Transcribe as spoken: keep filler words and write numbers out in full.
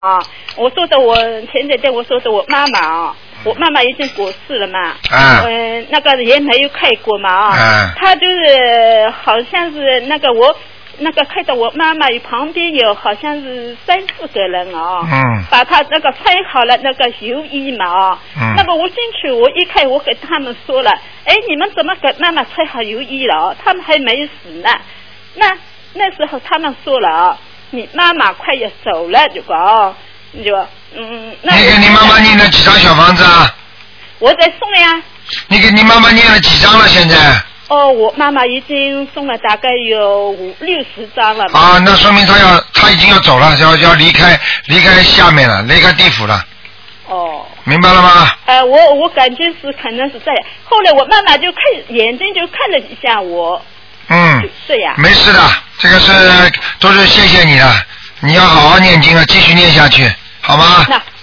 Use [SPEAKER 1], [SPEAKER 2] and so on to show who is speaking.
[SPEAKER 1] 啊，我说的我前几天我说的我妈妈啊，我妈妈已经过世了嘛，
[SPEAKER 2] 啊，
[SPEAKER 1] 嗯、呃，那个也没有开过嘛啊，
[SPEAKER 2] 啊，
[SPEAKER 1] 她就是好像是那个我那个看到我妈妈旁边有好像是三四个人啊，
[SPEAKER 2] 嗯，
[SPEAKER 1] 把她那个穿好了那个油衣嘛啊，
[SPEAKER 2] 嗯，
[SPEAKER 1] 那么我进去我一看我给他们说了，哎，你们怎么给妈妈穿好油衣了啊？他们还没死呢，那那时候他们说了啊。你妈妈快要走了，就讲哦，你就嗯，那
[SPEAKER 2] 你给你妈妈念了几张小房子啊？
[SPEAKER 1] 我在送呀。
[SPEAKER 2] 你给你妈妈念了几张了？现在？
[SPEAKER 1] 哦，我妈妈已经送了大概有五六十张了。
[SPEAKER 2] 啊，那说明她要，她已经要走了，要要离开离开下面了，离开地府了。
[SPEAKER 1] 哦。
[SPEAKER 2] 明白了吗？
[SPEAKER 1] 呃，我我感觉是可能是这样。后来我妈妈就看眼睛就看了一下我。
[SPEAKER 2] 嗯。
[SPEAKER 1] 对呀。
[SPEAKER 2] 没事的，这个是都是谢谢你的，你要好好念经啊，继续念下去，好吗？
[SPEAKER 1] 那